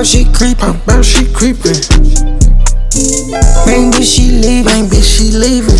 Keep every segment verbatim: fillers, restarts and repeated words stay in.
about she creepin', how about she creepin'. Main bitch she leavin', main bitch she leavin'.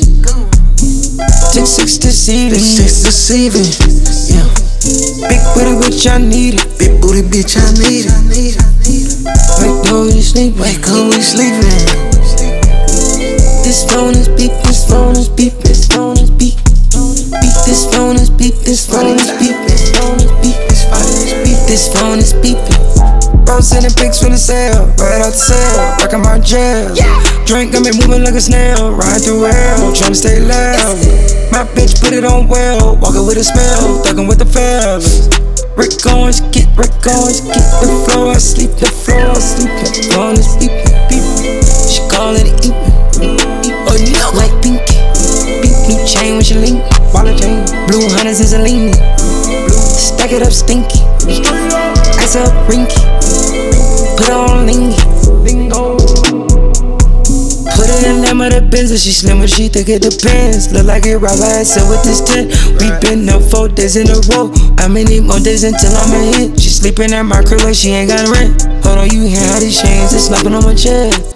Six six deceiving, six deceiving. Yeah. Big booty bitch I need it, big booty bitch I need it. Wake up we sleepin', wake up we sleepin'. This phone is beep, this phone is beep, this phone is beep. Beep, this phone is beep, this phone is beep, this phone is beep, this phone is beep, this phone is beeping. Bro sending pics from the cell, right out the cell, rockin' my gel. Drink got me moving like a snail, ride through hell, tryna stay loud. My bitch put it on well, walking with a smell, thuggin' with the fellas. Rick Owens, get Rick Owens, get the floor, I sleep the floor, I sleep the phone is beeping, beeping. She call it eepin'. Oh no, like Pinky. Beep, new chain when she link. Wallet chain. Blue hunters is a lean. Stack it up stinky. Ice up rinky. Put on lingy. Bingo. Put it in them of the Benz. She slim when she think it depends. Look like it right by herself with this tent. We been up four days in a row. How many more days until I'm a hit? She sleeping at my crib like she ain't got rent. Hold on, you hear how these chains is slapping on my chest.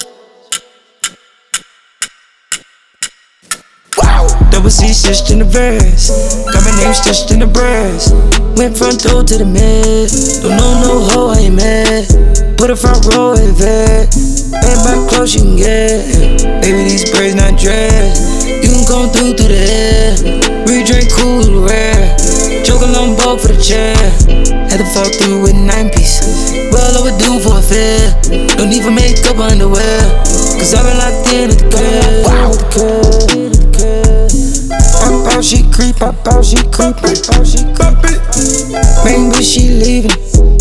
Double C stitched in the verse, got my name stitched in the breast. Went front door to the mid, don't know no hoe, I ain't mad. Put a front row in vet, and back close you can get. Baby, these braids not dressed, you can come through through the air. We drink cool, rare, choke a long bulk for the chair. Had to fall through with nine pieces, well overdue for a fair. No need for makeup underwear, cause I've been locked in at the crib. Wow, the crib. Pop out, she creep, pop out, she creep, pop out, she creep. Main bitch, she leaving.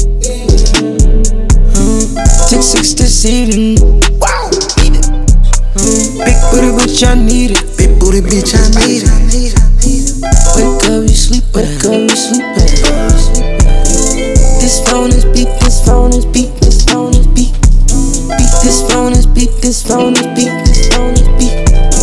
Mm. Six six deceiving. Wow, need it. Mm. Big booty bitch, I need it. Big booty bitch, I need it. Wake up, you sleep, wake up, you sleep. This phone is beep, this phone is beep, this phone is beep. Beep, this phone is beep, this phone is beep, this phone is beep.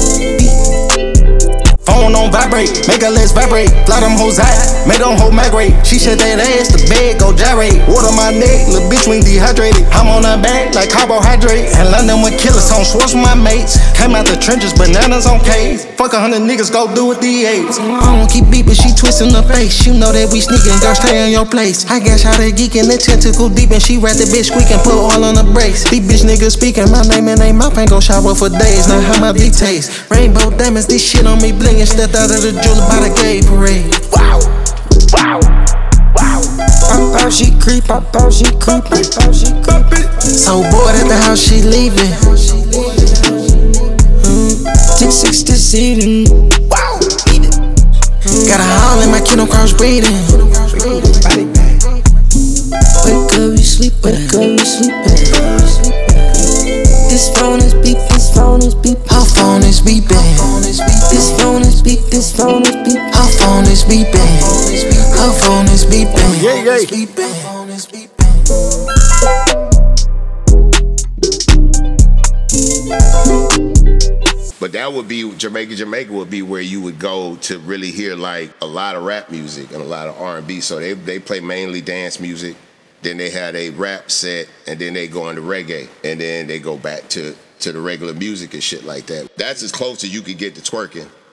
Phone on vibrate, make her legs vibrate. Fly them hoes high, make them hoe migrate. She said that ass, the bed go gyrate. Water my neck, little bitch we dehydrated. I'm on her back like carbohydrate. And London with killers on Schwartz with my mates. Came out the trenches, bananas on K's. Fuck a hundred niggas, go do it the eights. I don't keep beeping, she twisting her face. You know that we sneaking, girl, stay in your place. I guess how they geeking, the tentacle deep, and she rat the bitch squeaking, put oil on the brakes. These bitch niggas speaking, my name and they mouth ain't gon' shower for days. Now how my dick taste? Rainbow diamonds, this shit on me blingin'. Stepped out of the jeweler by the gay parade. Wow, wow, wow. Pop out, she creep, pop out, she creep, pop out, she creep. So bored at the house, she leaving. Mm. Six six deceiving. Wow, need it. Mm. Got a howl in my kiddo cross breathing. Wake up, you sleep, wake up, you sleep. This phone is beep, this phone is beep. Her phone is beeping. This phone is beep, this phone is beep. Her phone is beeping. Her phone is beeping. Yeah, yeah. Her phone is beeping. But that would be Jamaica. Jamaica would be where you would go to really hear like a lot of rap music and a lot of R and B. So they they play mainly dance music. Then they had a rap set, and then they go into reggae, and then they go back to, to the regular music and shit like that. That's as close as you could get to twerking